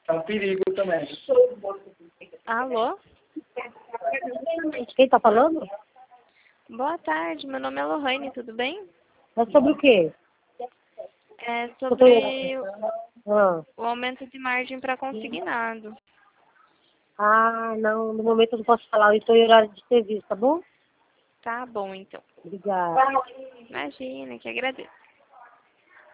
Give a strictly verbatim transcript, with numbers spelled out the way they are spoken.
É um perigo também. Alô? Quem tá falando? Boa tarde, meu nome é Lohane, tudo bem? Mas sobre o quê? É Eu tô- sobre Ah, o aumento de margem para consignado. ah, não, no momento eu não posso falar, eu estou em horário de serviço, tá bom? Tá bom, então. Obrigada. Imagina, que agradeço.